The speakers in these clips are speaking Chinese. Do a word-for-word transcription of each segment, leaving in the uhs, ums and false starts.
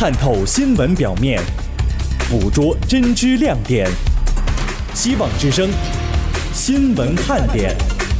探透新闻表面，捕捉真知亮点。希望之声新闻看点。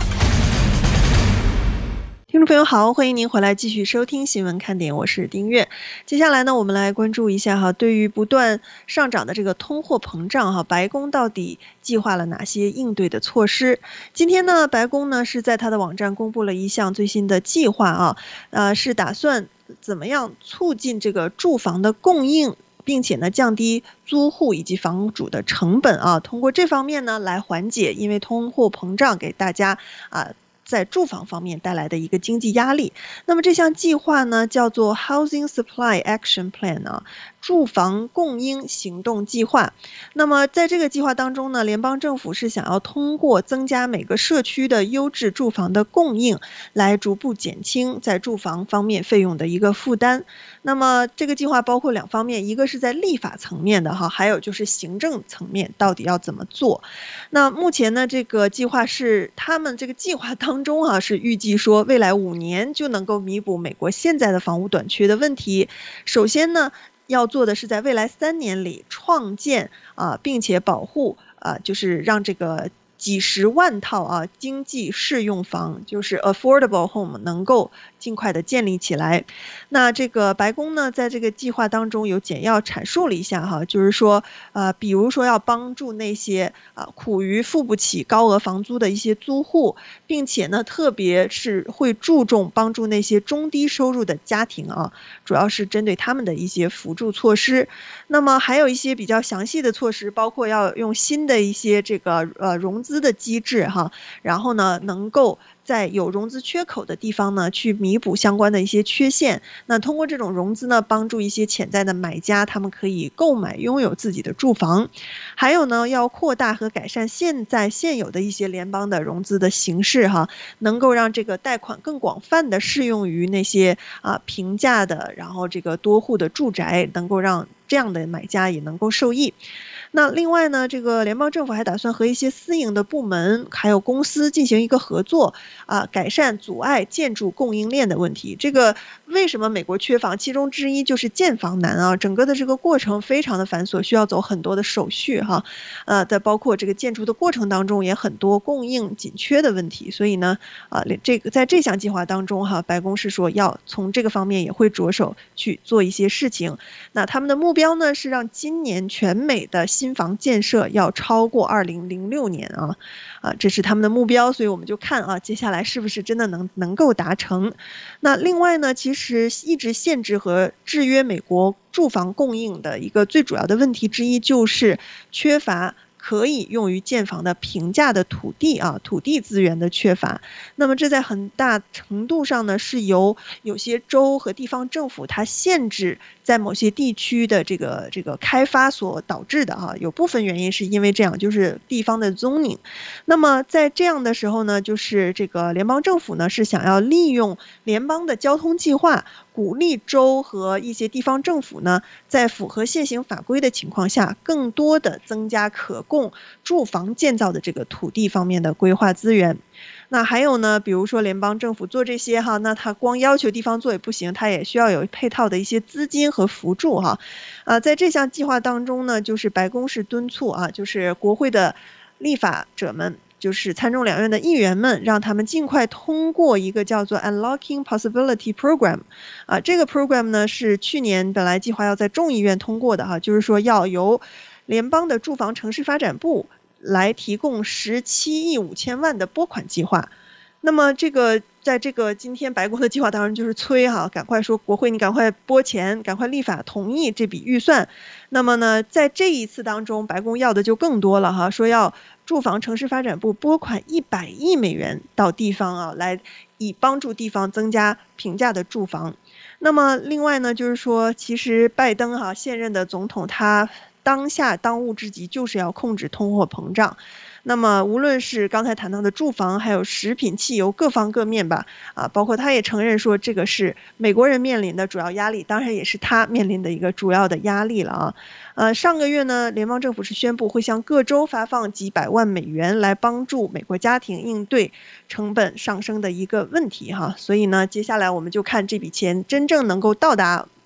听众朋友好，欢迎您回来继续收听新闻看点，我是丁月。接下来呢，我们来关注一下哈，对于不断上涨的这个通货膨胀哈，白宫到底计划了哪些应对的措施？今天呢，白宫呢是在他的网站公布了一项最新的计划啊，呃，是打算怎么样促进这个住房的供应，并且呢降低租户以及房主的成本啊，通过这方面呢来缓解因为通货膨胀给大家啊在住房方面带来的一个经济压力。那么这项计划呢叫做 Housing Supply Action Plan 啊，住房供应行动计划。那么在这个计划当中呢，联邦政府是想要通过增加每个社区的优质住房的供应，来逐步减轻在住房方面费用的一个负担。那么这个计划包括两方面，一个是在立法层面的哈，还有就是行政层面到底要怎么做。那目前呢，这个计划是他们这个计划当中啊，是预计说未来五年就能够弥补美国现在的房屋短缺的问题。首先呢，要做的是在未来三年里创建啊，并且保护啊，就是让这个几十万套啊经济适用房，就是 affordable home 能够尽快的建立起来。那这个白宫呢，在这个计划当中有简要阐述了一下哈，就是说呃，比如说要帮助那些啊苦于付不起高额房租的一些租户，并且呢，特别是会注重帮助那些中低收入的家庭啊，主要是针对他们的一些扶助措施。那么还有一些比较详细的措施，包括要用新的一些这个呃融资的机制哈，然后呢，能够在有融资缺口的地方呢，去弥补相关的一些缺陷。那通过这种融资呢，帮助一些潜在的买家，他们可以购买拥有自己的住房。还有呢，要扩大和改善现在现有的一些联邦的融资的形式哈，能够让这个贷款更广泛的适用于那些啊平价的，然后这个多户的住宅，能够让这样的买家也能够受益。那另外呢，这个联邦政府还打算和一些私营的部门还有公司进行一个合作啊，改善阻碍建筑供应链的问题。这个为什么美国缺房？其中之一就是建房难啊，整个的这个过程非常的繁琐，需要走很多的手续哈，呃，在包括这个建筑的过程当中也很多供应紧缺的问题。所以呢，啊，这个在这项计划当中哈，白宫是说要从这个方面也会着手去做一些事情。那他们的目标呢是让今年全美的新房建设要超过二零零六年啊，啊，这是他们的目标，所以我们就看啊，接下来是不是真的能能够达成。那另外呢，其实一直限制和制约美国住房供应的一个最主要的问题之一，就是缺乏可以用于建房的平价的土地啊，土地资源的缺乏。那么这在很大程度上呢，是由有些州和地方政府它限制在某些地区的这个这个开发所导致的啊，有部分原因是因为这样，就是地方的 zoning。那么在这样的时候呢，就是这个联邦政府呢是想要利用联邦的交通计划，鼓励州和一些地方政府呢，在符合现行法规的情况下，更多的增加可供住房建造的这个土地方面的规划资源。那还有呢，比如说联邦政府做这些哈，那他光要求地方做也不行，他也需要有配套的一些资金和扶助哈。呃，在这项计划当中呢，就是白宫是敦促啊，就是国会的立法者们，就是参众两院的议员们，让他们尽快通过一个叫做 Unlocking Possibility Program 啊，这个 program 呢是去年本来计划要在众议院通过的哈，就是说要由联邦的住房城市发展部来提供十七亿五千万的拨款计划。那么这个在这个今天白宫的计划当然就是催哈，赶快说国会你赶快拨钱，赶快立法同意这笔预算。那么呢，在这一次当中，白宫要的就更多了哈，说要住房城市发展部拨款一百亿美元到地方啊，来以帮助地方增加平价的住房。那么另外呢，就是说其实拜登哈现任的总统他当下当务之急就是要控制通货膨胀。那么无论是刚才谈到的住房，还有食品、汽油各方各面吧，啊，包括他也承认说这个是美国人面临的主要压力，当然也是他面临的一个主要的压力了啊。呃，上个月呢，联邦政府是宣布会向各州发放几百万美元来帮助美国家庭应对成本上升的一个问题哈。所以呢，接下来我们就看这笔钱真正能够到达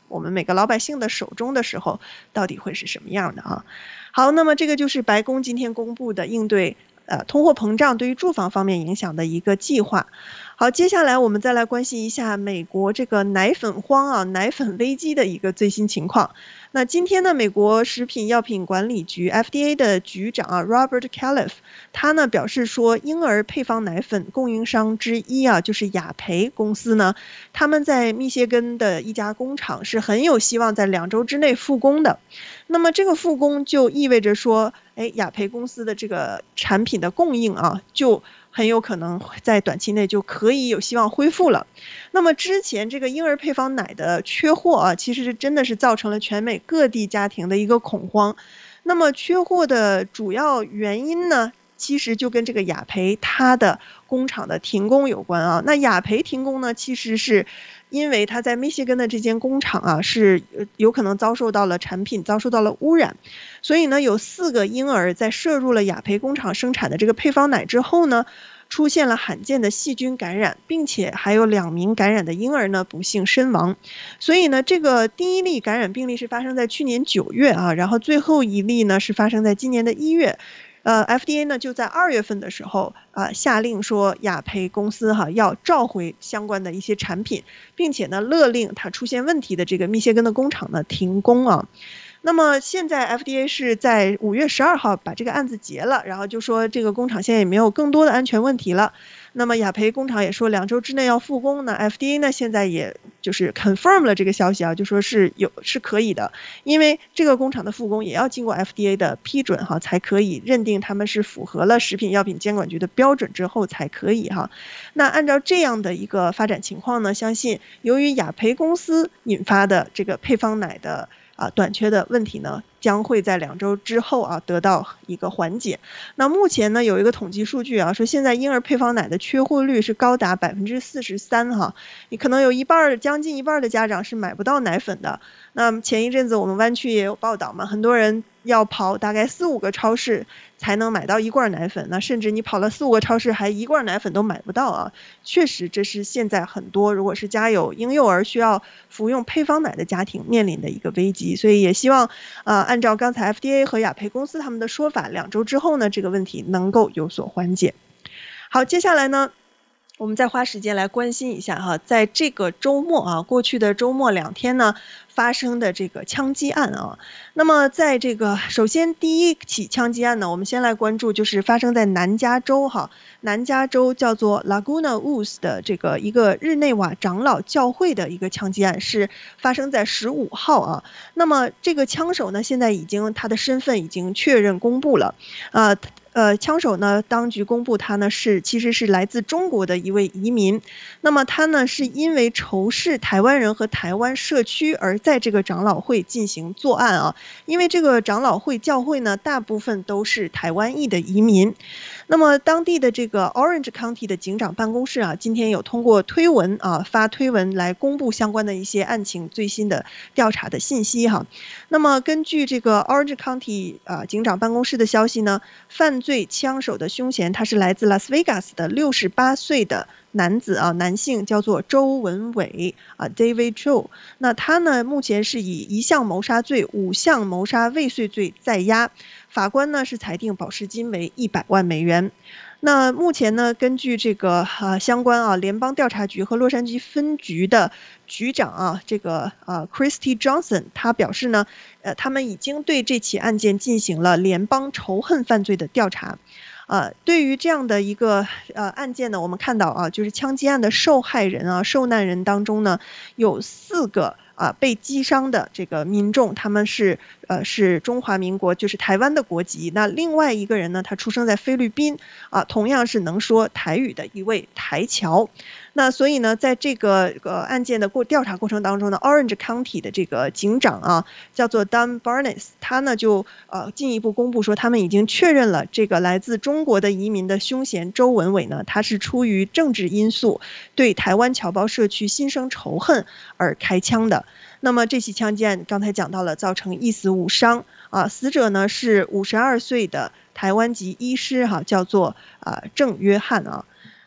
我们每个老百姓的手中的时候，到底会是什么样的啊？好，那么这个就是白宫今天公布的应对呃通货膨胀对于住房方面影响的一个计划。好，接下来我们再来关心一下美国这个奶粉荒啊、奶粉危机的一个最新情况。那今天呢，美国食品药品管理局 F D A 的局长啊 Robert Califf， 他呢表示说，婴儿配方奶粉供应商之一啊，就是雅培公司呢，他们在密歇根的一家工厂是很有希望在两周之内复工的。那么这个复工就意味着说，哎，雅培公司的这个产品的供应啊，就很有可能在短期内就可以有希望恢复了。那么之前这个婴儿配方奶的缺货啊，其实真的是造成了全美各地家庭的一个恐慌。那么缺货的主要原因呢，其实就跟这个雅培它的工厂的停工有关啊。那雅培停工呢，其实是因为它在密歇根的这间工厂啊，是有可能遭受到了产品遭受到了污染，所以呢，有四个婴儿在摄入了雅培工厂生产的这个配方奶之后呢，出现了罕见的细菌感染，并且还有两名感染的婴儿呢不幸身亡。所以呢，这个第一例感染病例是发生在去年九月啊，然后最后一例呢是发生在今年的一月。呃 ，F D A 呢就在二月份的时候啊、呃、下令说雅培公司哈要召回相关的一些产品，并且呢勒令它出现问题的这个密歇根的工厂呢停工啊。那么现在 F D A 是在五月十二号把这个案子结了，然后就说这个工厂现在也没有更多的安全问题了。那么雅培工厂也说两周之内要复工呢 ，F D A 呢现在也就是 confirm 了这个消息啊，就说是有是可以的，因为这个工厂的复工也要经过 F D A 的批准哈，才可以认定他们是符合了食品药品监管局的标准之后才可以哈。那按照这样的一个发展情况呢，相信由于雅培公司引发的这个配方奶的啊，短缺的问题呢，将会在两周之后啊得到一个缓解。那目前呢，有一个统计数据啊，说现在婴儿配方奶的缺货率是高达百分之四十三哈，你可能有一半将近一半的家长是买不到奶粉的。那前一阵子我们湾区也有报道嘛，很多人要跑大概四五个超市才能买到一罐奶粉，那甚至你跑了四五个超市还一罐奶粉都买不到啊。确实这是现在很多如果是家有婴幼儿需要服用配方奶的家庭面临的一个危机，所以也希望呃按照刚才 F D A 和雅培公司他们的说法，两周之后呢这个问题能够有所缓解。好，接下来呢我们再花时间来关心一下哈，在这个周末啊，过去的周末两天呢发生的这个枪击案啊。那么在这个首先第一起枪击案呢，我们先来关注就是发生在南加州哈，南加州叫做 Laguna Woods 的这个一个日内瓦长老教会的一个枪击案，是发生在十五号啊。那么这个枪手呢，现在已经他的身份已经确认公布了，呃。呃，枪手呢，当局公布他呢是其实是来自中国的一位移民，那么他呢是因为仇视台湾人和台湾社区而在这个长老会进行作案啊，因为这个长老会教会呢大部分都是台湾裔的移民。那么当地的这个 Orange County 的警长办公室啊，今天有通过推文啊发推文来公布相关的一些案情最新的调查的信息哈。那么根据这个 Orange County 啊警长办公室的消息呢，犯罪枪手的凶嫌他是来自拉斯维加斯的六十八岁的男子啊，男性叫做周文伟啊 David Joe。那他呢目前是以一项谋杀罪、五项谋杀未遂罪在押，法官呢是裁定保释金为一百万美元。那目前呢，根据这个啊相关啊联邦调查局和洛杉矶分局的局长啊这个啊 Christy Johnson， 他表示呢，呃他们已经对这起案件进行了联邦仇恨犯罪的调查。呃，对于这样的一个呃案件呢，我们看到啊，就是枪击案的受害人啊、受难人当中呢，有四个啊被击伤的这个民众，他们是呃是中华民国，就是台湾的国籍。那另外一个人呢，他出生在菲律宾啊，同样是能说台语的一位台侨。那所以呢，在这个呃案件的过调查过程当中呢 ，Orange County 的这个警长啊，叫做 Don Barnes， 他呢就呃进一步公布说，他们已经确认了这个来自中国的移民的凶嫌周文伟呢，他是出于政治因素对台湾侨胞社区心生仇恨而开枪的。那么这起枪击案刚才讲到了，造成一死五伤啊，死者呢是五十二岁的台湾籍医师哈、啊，叫做啊郑约翰啊。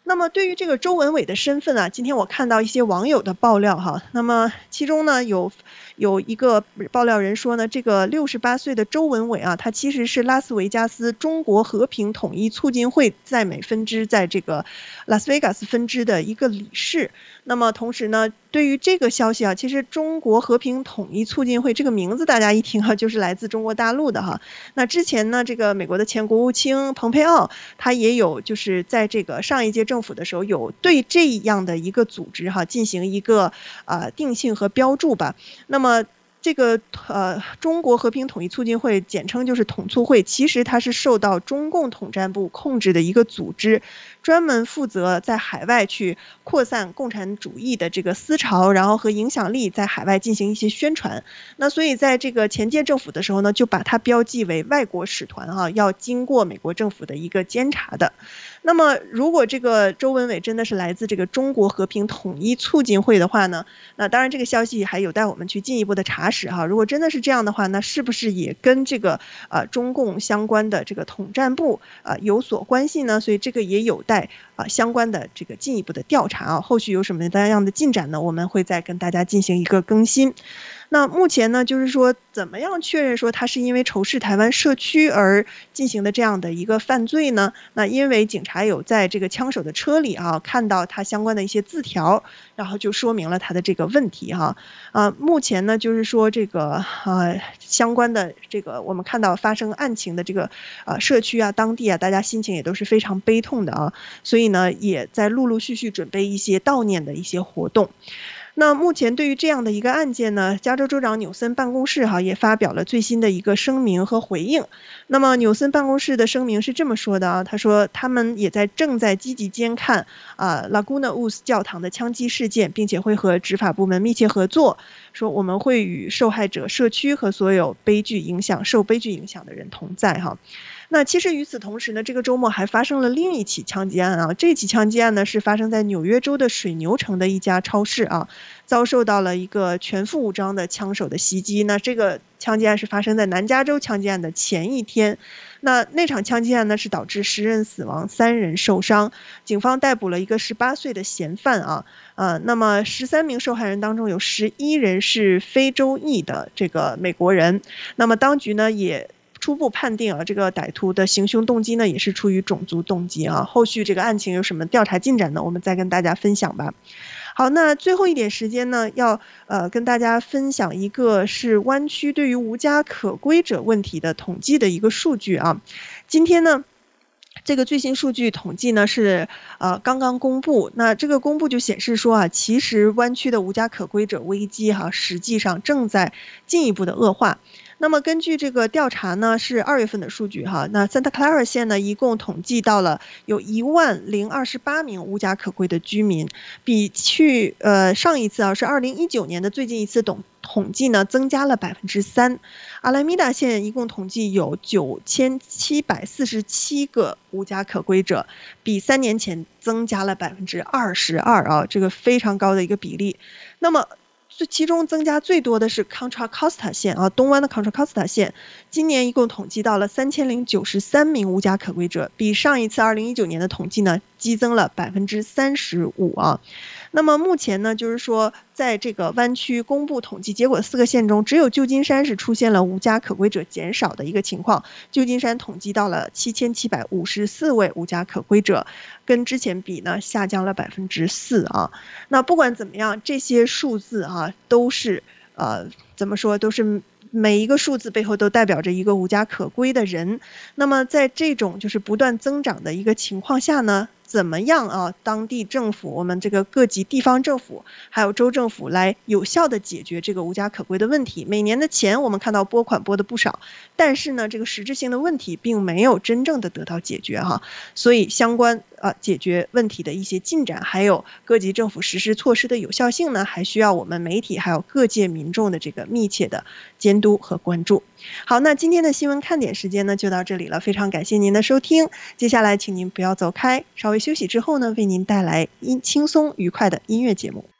那么对于这个周文伟的身份啊，今天我看到一些网友的爆料哈，那么其中呢有有一个爆料人说呢，这个六十八岁的周文伟啊，他其实是拉斯维加斯中国和平统一促进会在美分支在这个拉斯维加斯分支的一个理事。那么同时呢，对于这个消息啊，其实中国和平统一促进会这个名字大家一听啊，就是来自中国大陆的哈。那之前呢，这个美国的前国务卿蓬佩奥他也有就是在这个上一届政府的时候有对这样的一个组织哈进行一个呃定性和标注吧。那么这个呃中国和平统一促进会简称就是统促会，其实它是受到中共统战部控制的一个组织，专门负责在海外去扩散共产主义的这个思潮，然后和影响力在海外进行一些宣传。那所以在这个前届政府的时候呢，就把它标记为外国使团哈，要经过美国政府的一个监察的。那么如果这个周文伟真的是来自这个中国和平统一促进会的话呢，那当然这个消息还有待我们去进一步的查实哈。如果真的是这样的话，那是不是也跟这个呃中共相关的这个统战部呃有所关系呢？所以这个也有待啊、呃、相关的这个进一步的调查啊。后续有什么样的进展呢？我们会再跟大家进行一个更新。那目前呢，就是说怎么样确认说他是因为仇视台湾社区而进行的这样的一个犯罪呢？那因为警察有在这个枪手的车里啊看到他相关的一些字条，然后就说明了他的这个问题哈。啊，目前呢就是说这个呃相关的这个我们看到发生案情的这个呃社区啊当地啊，大家心情也都是非常悲痛的啊，所以呢也在陆陆续续准备一些悼念的一些活动。那目前对于这样的一个案件呢，加州州长纽森办公室哈也发表了最新的一个声明和回应。那么纽森办公室的声明是这么说的啊，他说他们也在正在积极监看啊 Laguna Woods 教堂的枪击事件，并且会和执法部门密切合作，说我们会与受害者社区和所有悲剧影响受悲剧影响的人同在哈。那其实与此同时呢，这个周末还发生了另一起枪击案啊。这起枪击案呢是发生在纽约州的水牛城的一家超市啊，遭受到了一个全副武装的枪手的袭击。那这个枪击案是发生在南加州枪击案的前一天。那那场枪击案呢是导致十人死亡，三人受伤。警方逮捕了一个十八岁的嫌犯啊，呃，那么十三名受害人当中有十一人是非洲裔的这个美国人。那么当局呢也初步判定啊，这个歹徒的行凶动机呢也是出于种族动机啊。后续这个案情有什么调查进展呢？我们再跟大家分享吧。好，那最后一点时间呢，要呃跟大家分享一个是湾区对于无家可归者问题的统计的一个数据啊。今天呢，这个最新数据统计呢是呃刚刚公布，那这个公布就显示说啊，其实湾区的无家可归者危机哈、啊，实际上正在进一步的恶化。那么根据这个调查呢，是二月份的数据哈。那 Santa Clara 县呢，一共统计到了有一万零二十八名无家可归的居民，比去呃上一次啊是二零一九年的最近一次统统计呢增加了百分之三。阿拉米达县一共统计有九千七百四十七个无家可归者，比三年前增加了百分之二十二啊，这个非常高的一个比例。那么其中增加最多的是 Contra Costa 县啊，东湾的 Contra Costa 县，今年一共统计到了三千零九十三名无家可归者，比上一次二零一九年的统计呢激增了百分之三十五啊。那么目前呢，就是说在这个湾区公布统计结果的四个县中，只有旧金山是出现了无家可归者减少的一个情况。旧金山统计到了七千七百五十四位无家可归者，跟之前比呢下降了百分之四啊。那不管怎么样，这些数字啊都是呃怎么说，都是每一个数字背后都代表着一个无家可归的人。那么在这种就是不断增长的一个情况下呢，怎么样啊？当地政府，我们这个各级地方政府，还有州政府来有效的解决这个无家可归的问题。每年的钱我们看到拨款拨的不少，但是呢，这个实质性的问题并没有真正的得到解决哈。所以相关啊解决问题的一些进展，还有各级政府实施措施的有效性呢，还需要我们媒体还有各界民众的这个密切的监督和关注。好，那今天的新闻看点时间呢就到这里了，非常感谢您的收听。接下来请您不要走开，稍微休息之后呢，为您带来音轻松愉快的音乐节目。